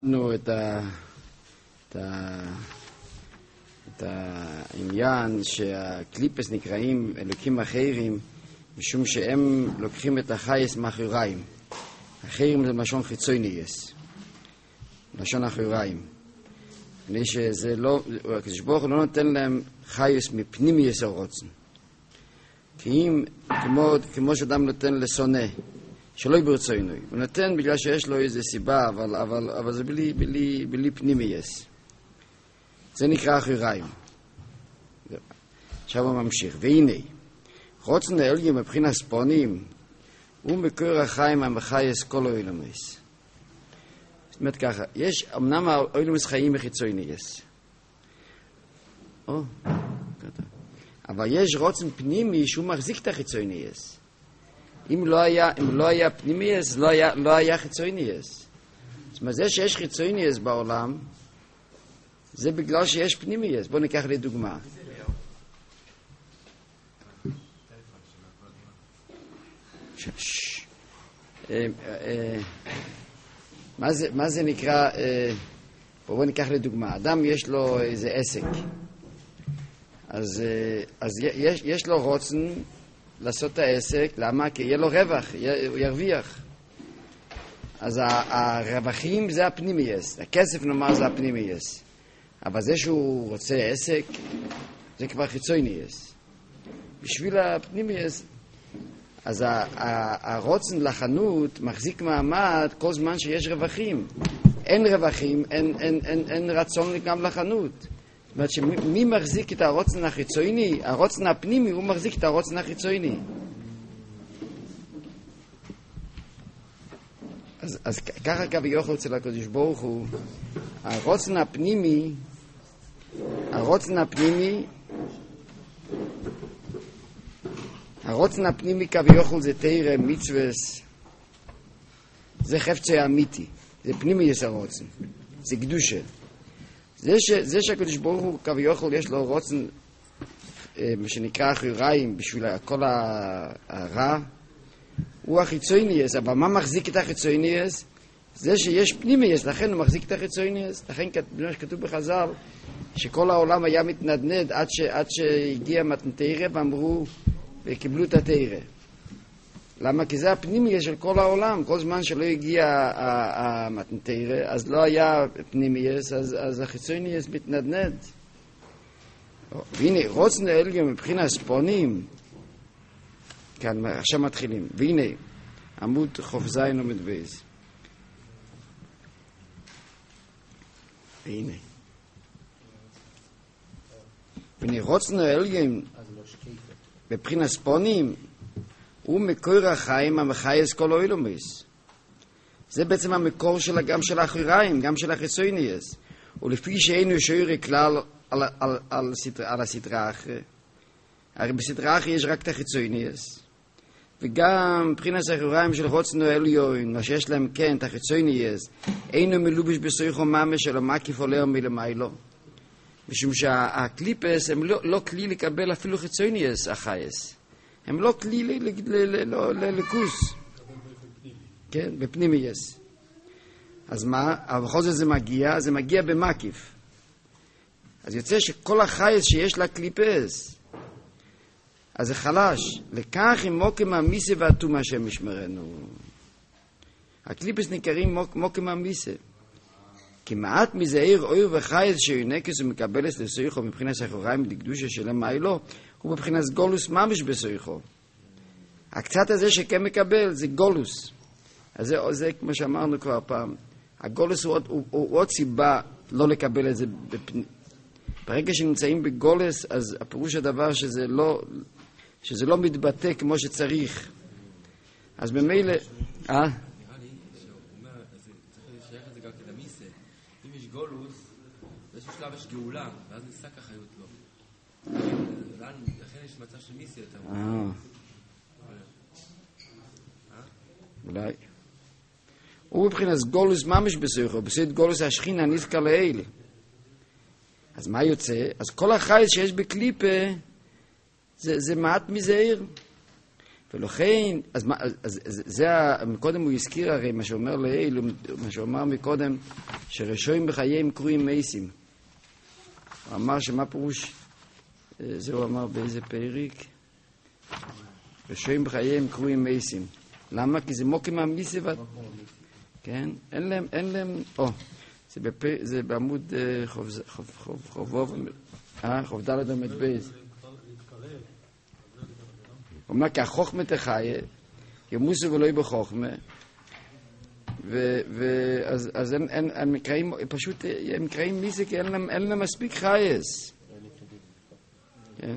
את העניין שהקליפס נקראים אלוקים אחרים משום שהם לוקחים את החייס מאחוריים. אחרים זה לשון חיצוניות, לשון אחוריים. מפני שזה לא, הקדוש ברוך הוא לא נותן להם חייס מפנימיות הרוצן. כי אם, כמו שאדם נותן לשונא, שלא ברצונו, הוא נותן בגלל שיש לו איזו סיבה, אבל זה בלי פנימיות. זה נקרא אחוריים. עכשיו הוא ממשיך. והנה, רוצן העליון מבחינת ספונים, הוא מקור החיים המחייס כל העולמות. זאת אומרת ככה, יש, אמנם העולמות חיים מחיצוניות. אבל יש רוצן פנימי שהוא מחזיק את החיצוניות. אם לא היה פנימיות, לא היה חיצוניות. זאת אומרת, זה שיש חיצוניות בעולם, זה בגלל שיש פנימיות. בואו ניקח לדוגמה. מה זה נקרא, בואו ניקח לדוגמה, אדם יש לו איזה עסק, אז יש לו רוצן לעשות את העסק, למה? כי יהיה לו רווח, הוא ירוויח. אז הרווחים זה הפנימיות, הכסף נאמר זה הפנימיות, אבל זה שהוא רוצה עסק זה כבר חיצוניות. בשביל הפנימיות, אז הרוצן לחנות מחזיק מעמד כל זמן שיש רווחים. אין רווחים, אין רצון גם לחנות. זאת אומרת שמי מחזיק את הרוצן החיצוני? הרוצן הפנימי הוא מחזיק את הרוצן החיצוני. אז ככה כביכול אצל הקדוש ברוך הוא, הרוצן הפנימי כביכול זה תורה מצוות, זה חפצה אמיתי, זה פנימי יש הרוצן, זה קדושה. זה שהקדוש ברוך הוא כביכול יש לו רוצן מה שנקרא אחוריים בשביל כל הרע, הוא החיצוניות. אבל מה מחזיק את החיצוניות? זה שיש פנימיות, לכן הוא מחזיק את החיצוניות. לכן כתוב בחז"ל שכל העולם היה מתנדנד עד שהגיע מתנתרא ואמרו וקיבלו את התרא. למה? כי זה הפנימיות של כל העולם. כל זמן שלא הגיע המתנתרא, אז לא היה פנימיות, אז החיצוניות מתנדנד. והנה, רוצן העליון מבחינת ספונים, כאן עכשיו מתחילים. והנה, עמוד ח"ז עמוד בייס. והנה. רוצן העליון מבחינת ספונים, הוא מקור החיים המחייס כל העולמות. זה בעצם המקור גם של האחוריים, גם של החיצוניות. ולפי שאינו שוער כלל על הסדרה אחרת. הרי בסדרה אחרת יש רק את החיצוניות. וגם מבחינת האחוריים של רוצן העליון, מה שיש להם כן, את החיצוניות, אינו מלובש בסויחו ממש אלא מקיף עולה מלמיילו. משום שהקליפס הם לא כלי לקבל אפילו חיצוניות החייס. הם לא כלי ללכוס. כן, בפנימיות. אז מה? אבל בכל זאת זה מגיע במקיף. אז יוצא שכל החייס שיש לה קליפס, אז זה חלש. לכך עם מוקם המיסה והתום השם ישמרנו. הקליפס נקראים מוקם המיסה. כי מעט מזה עיר אויר וחייס שיונקס ומקבלס לסויחו מבחינת האחוריים דקדושה שלהם מיילו, הוא מבחינת גולוס ממש בסויחו. הקצת הזה שכן מקבל זה גולוס. אז זה כמו שאמרנו כבר פעם. הגולוס הוא עוד סיבה לא לקבל את זה. ברגע שנמצאים בגולוס, אז הפירוש הדבר שזה לא מתבטא כמו שצריך. אז במילא... שלב יש גאולה, ואז נסק החיות לו. לכן יש מצב של מיסי יותר. אולי. הוא מבחינת גולוס ממש בסויחו, בסויד גולוס השכינה נזכר לאלה. אז מה יוצא? אז כל החייס שיש בקליפה, זה מעט מזעיר. ולכן, אז זה, מקודם הוא הזכיר הרי מה שאומר לאל, מה שאומר מקודם, שרשויים בחייהם קרויים מייסים. הוא אמר שמה פירוש, זה הוא אמר באיזה פרק, רשויים בחייהם קרויים מייסים. למה? כי זה מוקים מהמיסה, כן? אין להם, זה בעמוד חוב ד' עמוד בייס. הוא אומר, כי החוכמה תחיה, ימוסו ולא בחוכמה, אז הם מקראים, פשוט הם מקראים מיסה, כי אין להם מספיק חייס. כן?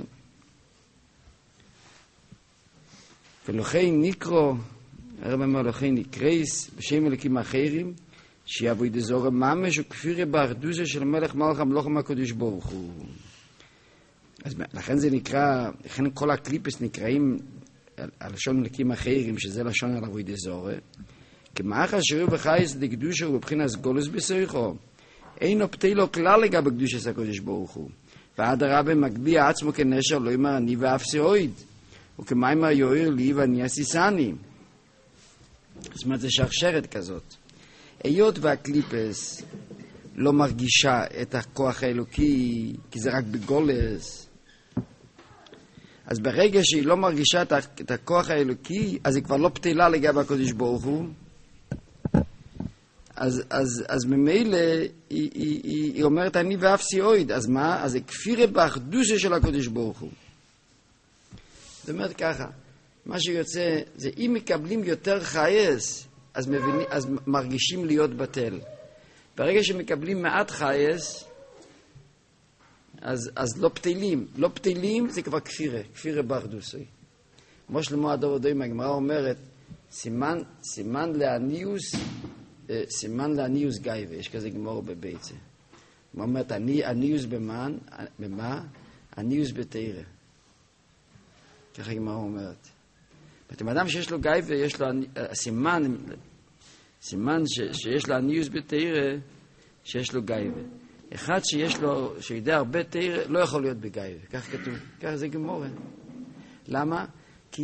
ולכן נקרא, הרב אומר, לכן נקרייס, בשם אלוקים אחרים, שיבוא דזור ממש וכפירה באחדוזה של מלך מלך המלוך הקדוש ברוך הוא. אז לכן זה נקרא, לכן כל הקליפס נקראים הלשון אלוקים אחרים, שזה לשון על אבוי דזור, כמאחר שירו בחייס דקדושה ובבחינת גולוס בסויכו, אינו פתי לו כלל לגבי קדושת הקדוש ברוך הוא, ואדרבה מגביה עצמו כנשר לא יאמר אני ואף סיועד, וכמאמר יועיר לי ואני אסיסני. זאת אומרת, זה שרשרת כזאת. היות והקליפס לא מרגישה את הכוח האלוקי, כי זה רק בגולס, אז ברגע שהיא לא מרגישה את הכוח האלוקי, אז היא כבר לא פתילה לגבי הקדוש ברוך הוא, אז ממילא היא אומרת אני ואף סיועד. אז מה? אז זה כפירה באחדושה של הקדוש ברוך הוא. זאת אומרת ככה, מה שיוצא זה אם מקבלים יותר חייס, אז מרגישים להיות בטל. ברגע שמקבלים מעט חייס, אז לא פתילים. לא פתילים זה כבר כפירה באחדושה. כמו שלמה הדור דוים, הגמרא אומרת, סימן לעניוס גייבה. יש כזה גמור בביצה. הוא אומרת, עניוס במה? עניוס בתירה. ככה הגמרא אומרת. אתם אדם שיש לו גייבה, יש לו סימן שיש לו עניוס בתירה, שיש לו גייבה. אחד שיודע הרבה תירה, לא יכול להיות בגייבה. כך כתוב. כך זה גמור. למה? כי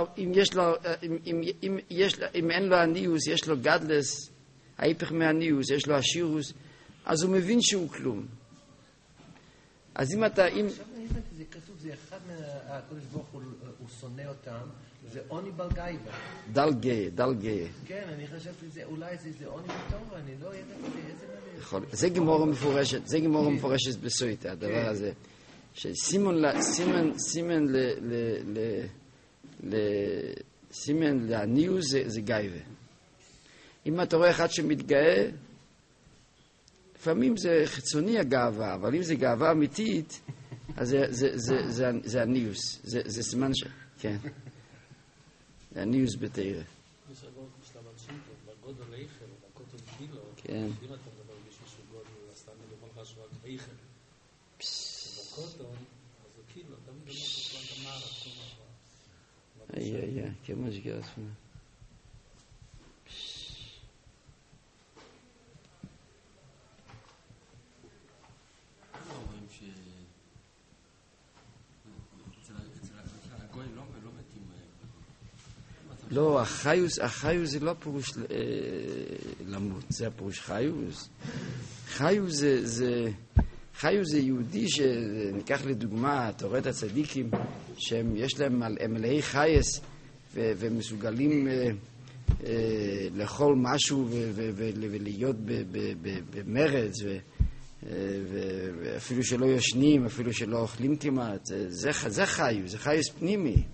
אם אין לו עניוס, יש לו גדלס, ההיפך מהניוס, יש לו עשירוס, אז הוא מבין שהוא כלום. אז אם אתה... זה כתוב, זה אחד מהקודש ברוך הוא שונא אותם, זה עוני בלגייבה. דל גאה. כן, אני חשבתי, אולי זה עוני בתורה, אני לא ידעתי איזה מלך. זה גמורה מפורשת בסויטה, הדבר הזה. סימן לעניוס זה גייבה. אם אתה רואה אחד שמתגאה, לפעמים זה חיצוני הגאווה, אבל אם זה גאווה אמיתית, אז זה הניוס. זה סימן ש... כן. זה הניוס בתירה. יש אגור בשלב אנשים פה, בגודל איכל, בקוטון קילו, כן. אם אתה מדבר בשביל שהוא גודל, אז אתה מדבר לך שהוא רק איכל. בקוטון, אז הוא קילו, תמיד אומר לך את המערה. כמו שגרס פונה. לא, החיוס זה לא פירוש למות, זה הפירוש חיוס. חיוס זה יהודי שניקח לדוגמה, אתה רואה את הצדיקים, שיש להם מלאי חייס ומסוגלים לאכול משהו ולהיות במרץ, ואפילו שלא ישנים, אפילו שלא אוכלים כמעט, זה חיוס, זה חיוס פנימי.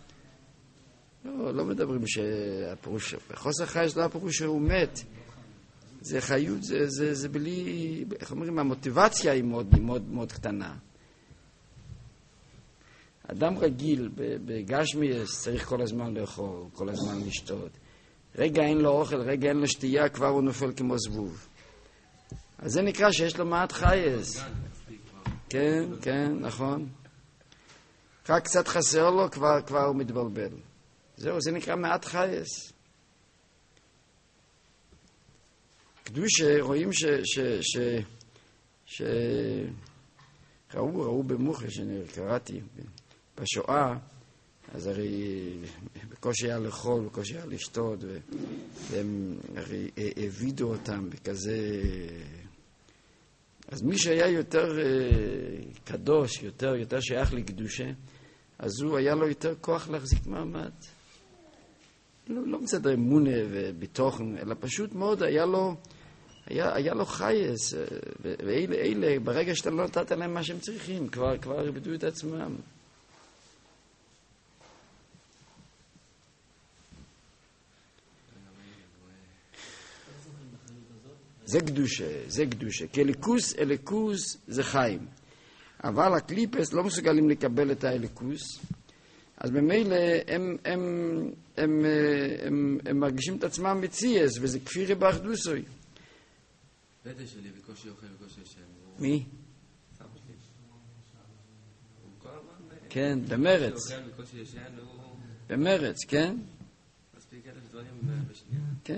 לא מדברים שהפירוש, חוסר חייס לא הפירוש שהוא מת. זה חיות, זה בלי, איך אומרים, המוטיבציה היא מאוד מאוד קטנה. אדם רגיל בגשמי צריך כל הזמן לאכול, כל הזמן לשתות. רגע אין לו אוכל, רגע אין לו שתייה, כבר הוא נופל כמו זבוב. אז זה נקרא שיש לו מעט חייס. כן, נכון. רק קצת חסר לו, כבר הוא מתבלבל. זהו, זה נקרא מעט חייס. קדושה, רואים ראו במוחה, שקראתי, בשואה, אז הרי בקושי היה לאכול, בקושי היה לשתות, והם הרי העבידו אותם בכזה... אז מי שהיה יותר קדוש, יותר שייך לקדושה, אז הוא היה לו יותר כוח להחזיק מעמד. לא מצד אמונה וביטוחן, אלא פשוט מאוד היה לו חייס, ואלה, ברגע שאתה לא נתת להם מה שהם צריכים, כבר איבדו את עצמם. זה קדושה, כי אליקוס זה חיים. אבל הקליפס לא מסוגלים לקבל את האליקוס, אז במילא הם מרגישים את עצמם מציאס, וזה כפירה באחדוסוי. בטא שלי בקושי אוכל בקושי ישן. מי? סבא שלי. הוא כל הזמן... כן, במרץ. הוא אוכל בקושי ישן, הוא... במרץ, כן? מספיק 1,000 דברים בשנייה. כן.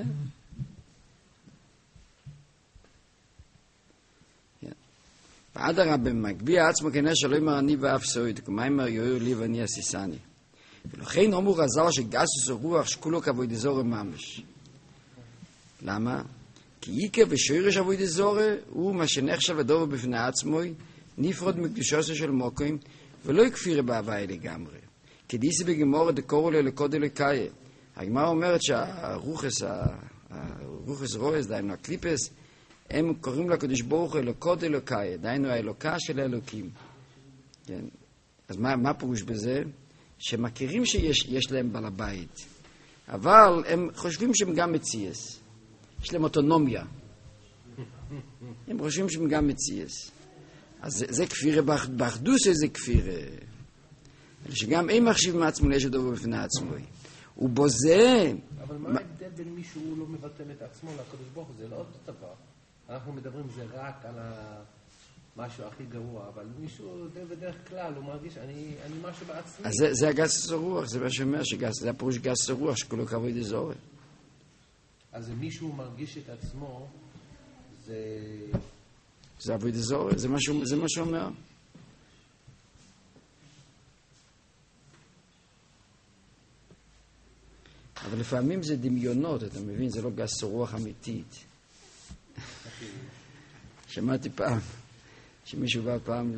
אדרבה, מגביה עצמו כנראה שלא יאמר אני ואף סויד, כמו אמר יאיר לי ואני אסיסני. ולכן אמרו רז"ל שגסוס הרוח שכולו כבוד זורע ממש. למה? כי עיקר ושורש עבוד זורע הוא מה שנחשב הדבר בפני עצמו, נפרד מקדושתו של מוקרים, ולא יכפירה בהוויה לגמרי. כדיסי בגמרא דקורו ללקודו לקאיה. הגמרא אומרת שהרוחס רועס, דהיינו הקליפס, הם קוראים לקדוש ברוך הוא אלוקות אלוקאי, דהיינו האלוקה של האלוקים. כן. אז מה פירוש בזה? שמכירים שיש להם בעל הבית, אבל הם חושבים שהם גם מציאס. יש להם אוטונומיה. הם חושבים שהם גם מציאס. אז זה כפירה באחדוס, זה כפירה. שגם הם מחשיבים מעצמו יש דובר בפני עצמו. ובזה... אבל מה ההבדל בין מישהו לא מבטל את עצמו לקדוש ברוך הוא? זה לא אותו דבר. אנחנו מדברים זה רק על משהו הכי גרוע, אבל מישהו בדרך כלל הוא מרגיש, אני משהו בעצמי. אז זה הגסוס הרוח, זה מה שאומר, זה הפירוש גסוס הרוח, שכולו כבוד זורע. אז אם מישהו מרגיש את עצמו, זה עבוד זורע, זה מה שאומר. אבל לפעמים זה דמיונות, אתה מבין? זה לא גסוס הרוח אמיתית. שמעתי פעם שמישהו בא פעם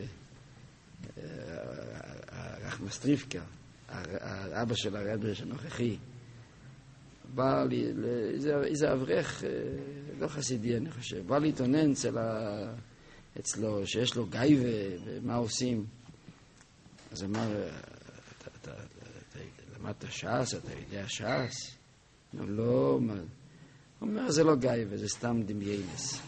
רחמסטריפקה, האבא של הרבי הנוכחי, בא לי, איזה אברך, לא חסידי אני חושב, בא להתעונן אצלו שיש לו גייבה ומה עושים. אז אמר, אתה למדת ש"ס, אתה יודע ש"ס? לא, מה? הוא אומר, זה לא גייבה, זה סתם דמיינס.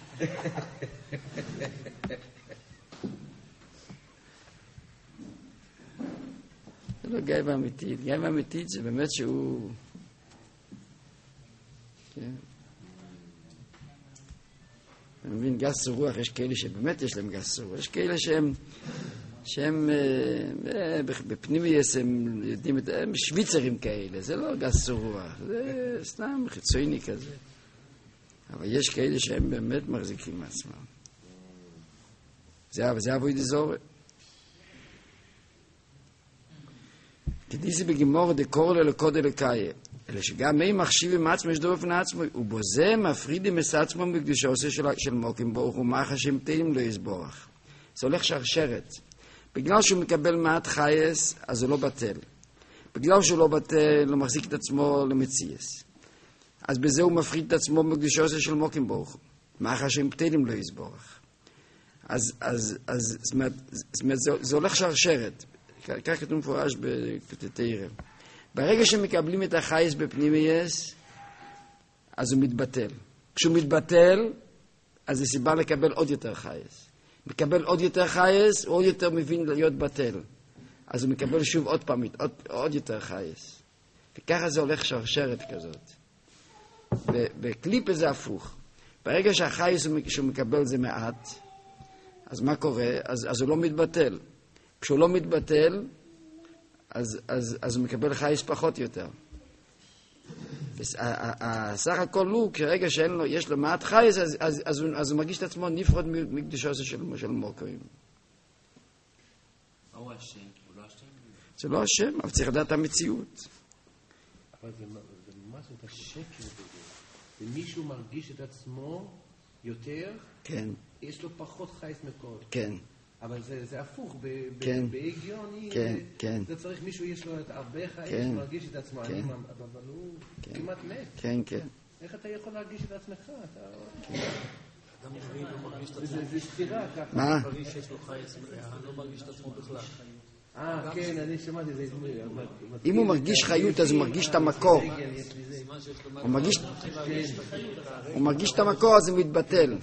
זה לא גייבה אמיתית. גייבה אמיתית זה באמת שהוא... כן. אני מבין, גס רוח, יש כאלה שבאמת יש להם גס רוח. יש כאלה שהם בפנימייס, הם יודעים, הם שוויצרים כאלה. זה לא גס רוח, זה סתם חיצוני כזה. אבל יש כאלה שהם באמת מחזיקים מעצמם. זה עבוד זורע. כדיסי בגמרא דקורו ללקוד אלוקאי, אלא שגם הם מחשיבים עצמו יש דור בפני עצמו, ובזה מפרידים את עצמו בקדושתו של מוקים ברוך הוא, מה חשים תהילים לא יסבורך. זה הולך שרשרת. בגלל שהוא מקבל מעט חייס, אז הוא לא בטל. בגלל שהוא לא בטל, הוא מחזיק את עצמו למציאס. אז בזה הוא מפריד את עצמו בקדושתו של מוקים ברוך הוא. מה חשים תהילים לא יסבורך. אז זה הולך שרשרת. כך כתוב מפורש בתורה. ברגע שמקבלים את החייס בפנימייס, אז הוא מתבטל. כשהוא מתבטל, אז זה סיבה לקבל עוד יותר חייס. מקבל עוד יותר חייס, הוא עוד יותר מבין להיות בטל. אז הוא מקבל שוב עוד פעמית, עוד יותר חייס. וככה זה הולך שרשרת כזאת. בקליפה זה הפוך. ברגע שהחייס שהוא מקבל זה מעט, אז מה קורה? אז הוא לא מתבטל. כשהוא לא מתבטל, אז הוא מקבל חייס פחות יותר. הסך הכל הוא, כרגע שיש לו מעט חייס, אז הוא מרגיש את עצמו נפרד מקדושתו של מוקרים. הוא השם, הוא לא השם? זה לא השם, אבל צריך לדעת את המציאות. אבל זה ממש את השקר בזה. ומישהו מרגיש את עצמו יותר, כן, יש לו פחות חייס מקור. כן. אבל זה הפוך, כן. בהגיון, כן, כן. זה צריך מישהו, יש לו את הרבה חייס, כן. מרגיש את עצמו, כן. אבל הוא כן. כמעט מת. כן, כן. איך אתה יכול להרגיש את עצמך? אדם בריא לא מרגיש את עצמו. זה סתירה ככה. מה? בריא שיש לו חייס מלאה, לא מרגיש את עצמו בכלל. כן, אני שמעתי, זה... אם הוא מרגיש חיות, אז הוא מרגיש את המקור. הוא מרגיש את המקור, אז הוא מתבטל.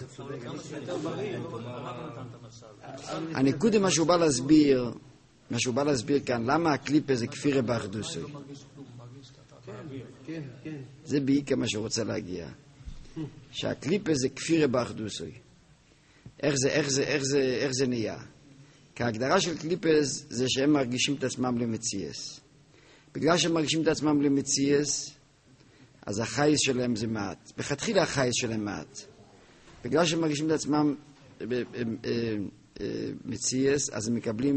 הנקודה, מה שהוא בא להסביר כאן, למה הקליפה זה כפירה באחדוסוי. זה בעיקר מה שהוא רוצה להגיע. שהקליפה זה כפירה באחדוסוי. איך זה נהיה? כי ההגדרה של קליפס זה שהם מרגישים את עצמם למציאס. בגלל שהם מרגישים את עצמם למציאס, אז החייס שלהם זה מעט. בכתחילה החייס שלהם מעט. בגלל שהם מרגישים את עצמם מציאס, אז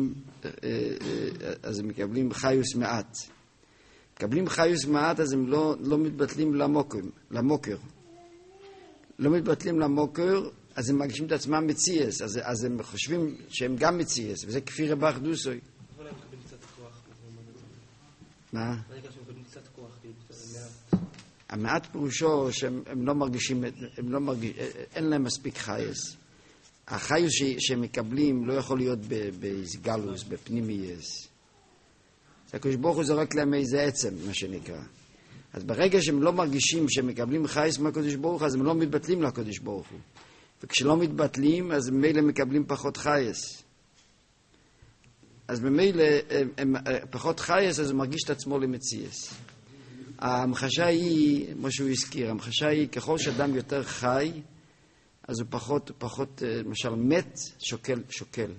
הם מקבלים חיוס מעט. מקבלים חיוס מעט, אז הם לא מתבטלים למוקר. לא מתבטלים למוקר, אז הם מרגישים את עצמם מציאס, אז הם חושבים שהם גם מציאס, וזה כפירה באחדוסוי. אבל הם מקבלים קצת כוח. מה? ברגע שהם מקבלים קצת כוח, המעט פירושו שהם לא מרגישים, אין להם מספיק חייס. החייס שהם מקבלים לא יכול להיות באיסגלוס, בפנימייס. הקדוש ברוך הוא זורק להם איזה עצם, מה שנקרא. אז ברגע שהם לא מרגישים שהם מקבלים חייס מהקדוש ברוך הוא, אז הם לא מתבטלים לקדוש ברוך הוא. וכשלא מתבטלים, אז ממילא מקבלים פחות חייס. אז ממילא פחות חייס, אז הוא מרגיש את עצמו למציאס. המחשה היא, כמו שהוא הזכיר, המחשה היא ככל שאדם יותר חי, אז הוא פחות, למשל מת, שוקל.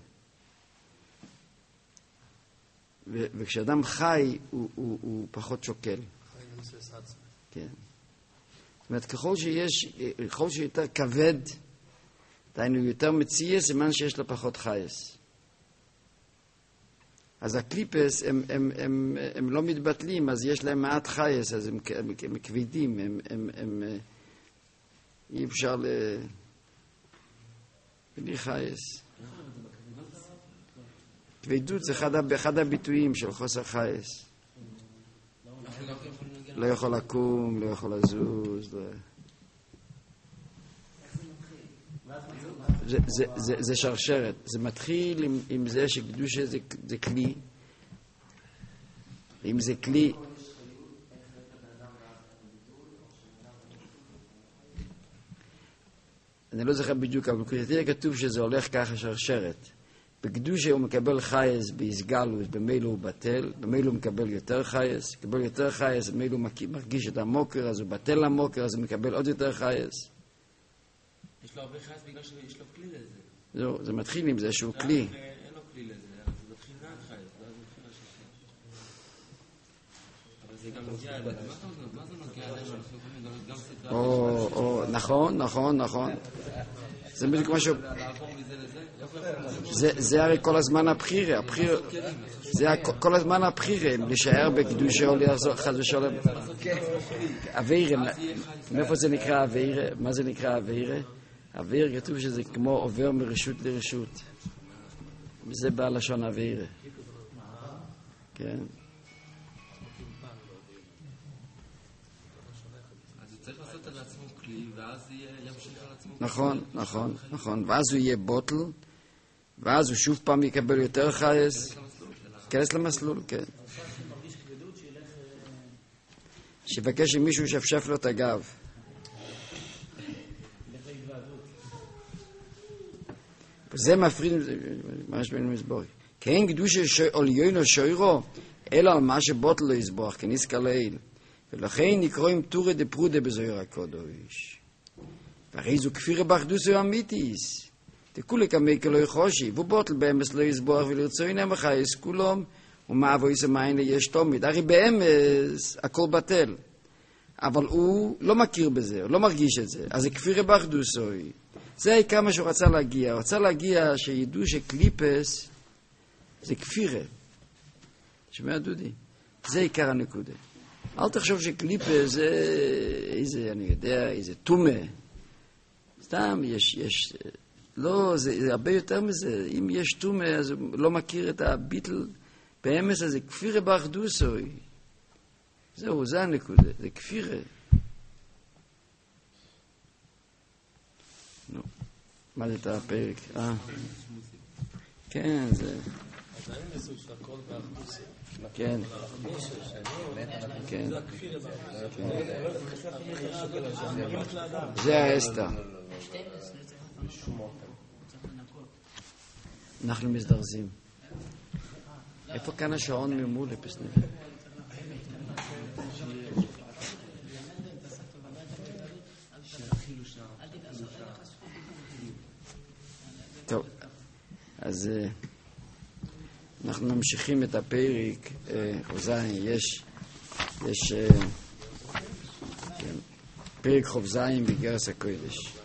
וכשאדם חי, הוא פחות שוקל. חי למסס עצמי. כן. זאת אומרת, ככל שיותר כבד, דהיינו יותר מציע, סימן שיש לו פחות חייס. אז הקליפס, הם לא מתבטלים, אז יש להם מעט חייס, אז הם כבדים, אי אפשר בלי חייס. כבדות זה אחד הביטויים של חוסר חייס. לא יכול לקום, לא יכול לזוז. זה שרשרת. זה מתחיל עם זה שקדושה זה כלי. אם זה כלי... אני לא זוכר בדיוק, אבל בקדושה כתוב שזה הולך ככה שרשרת. בקדושה הוא מקבל חייס בהסגלוס, במילא הוא בטל, במילא הוא מקבל יותר חייס, מקבל יותר חייס, במילא הוא מרגיש את המוקר, אז הוא בטל למוקר, אז הוא מקבל עוד יותר חייס. יש לו הרבה חייס בגלל שיש לו כלי לזה. זהו, זה מתחיל עם זה שהוא כלי. אין לו כלי לזה, אז זה מתחיל מעט חייס, ואז הוא מתחיל לשחרר. אבל זה גם נוגע אלינו. מה זה נוגע אלינו? אנחנו יכולים לדבר גם סדרה. נכון. זה בדיוק משהו... לעבור מזה לזה? זה הרי כל הזמן הבחירה. זה כל הזמן הבחירה, להישאר בקדושה או לחזור חס ושלום. אווירה, מאיפה זה נקרא אווירה? מה זה נקרא אווירה? אווירה כתוב שזה כמו עובר מרשות לרשות. וזה בא לשון אווירה. כן. צריך לעשות על עצמו כלי, ואז ימשיך על עצמו. נכון. ואז הוא יהיה בוטל, ואז הוא שוב פעם יקבל יותר חייס. כנס למסלול, כן. שיבקש עם מישהו שפשף לו את הגב. זה מפריד, ממש בין מסבורי. כן קדושה שעליונו שוירו, אלא על מה שבוטל לא יסבוח, כניסקה לעיל. ולכן נקרואים טורי דפרודה בזוהיר הקודש. והרי זו כפירה באחדוסו אמיתיס. תקולי כמי כלוי חושי, ובוטל באמס לא יסבוח ולרצוי נמך יש כולם, ומה אבויס המיין יש תומית. הרי באמס הכל בטל. אבל הוא לא מכיר בזה, הוא לא מרגיש את זה. אז זה כפירה באחדוסו. זה העיקר מה שהוא רצה להגיע. הוא רצה להגיע שידעו שקליפס זה כפירה. שומע דודי? זה עיקר הנקודה. אל תחשוב שקליפה זה איזה, אני יודע, איזה תומה. סתם, יש, לא, זה הרבה יותר מזה. אם יש תומה, אז הוא לא מכיר את הביטל באמס הזה, כפירה באחדוסוי. זהו, זה הנקודה, זה כפירה. נו, מה זה את הפרק? כן, זה... עדיין מסוג של הכל באחדוסוי. כן. כן. זה האסתר. אנחנו מזדרזים. איפה כאן השעון ממול לפסנל? טוב, אז אנחנו ממשיכים את הפרק, חובזיים, יש פרק חובזיים בגרס הקודש.